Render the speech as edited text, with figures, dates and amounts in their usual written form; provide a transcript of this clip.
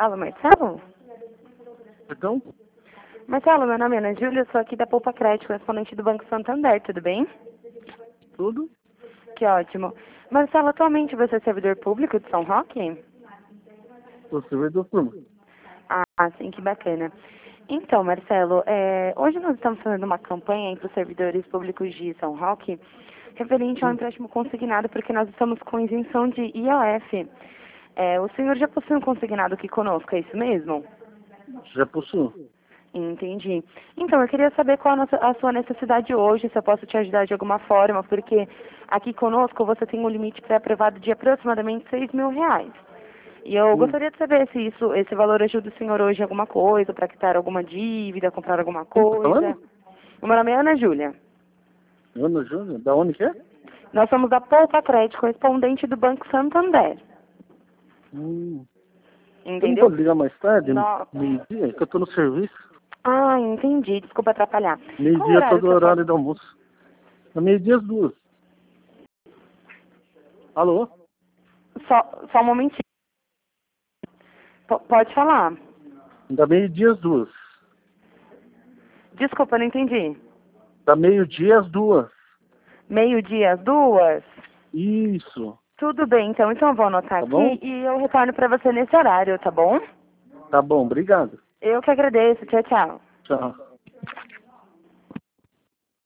Alô, Marcelo? Perdão? Marcelo, meu nome é Ana Júlia, eu sou aqui da Poupa Crédito, correspondente do Banco Santander, tudo bem? Tudo? Que ótimo. Marcelo, atualmente você é servidor público de São Roque? Sou servidor público. Ah, sim, que bacana. Então, Marcelo, hoje nós estamos fazendo uma campanha para os servidores públicos de São Roque, referente ao empréstimo consignado, porque nós estamos com isenção de IOF. O senhor já possui um consignado aqui conosco, é isso mesmo? Já possuo. Entendi. Então, eu queria saber qual a sua necessidade hoje, se eu posso te ajudar de alguma forma, porque aqui conosco você tem um limite pré-aprovado de aproximadamente R$ 6.000. E eu gostaria de saber se esse valor ajuda o senhor hoje em alguma coisa, para quitar alguma dívida, comprar alguma Quem tá coisa. falando? O meu nome é Ana Júlia. Ana Júlia? Da onde que é? Nós somos da Poupa Crédito, correspondente do Banco Santander. Você não Entendeu? pode ligar mais tarde? No- Meio-dia? Que eu tô no serviço. Ah, entendi. Desculpa atrapalhar. Qual Meio-dia horário todo que eu horário posso... do almoço. Da meio-dia às 2. Alô? Só um momentinho. Pode falar. Da meio-dia às 2. Desculpa, eu não entendi. Da meio-dia às 2. Meio-dia, às 2? Isso. Tudo bem, então. Então eu vou anotar Tá bom? aqui e eu retorno para você nesse horário, tá bom? Tá bom, obrigado. Eu que agradeço. Tchau, tchau. Tchau.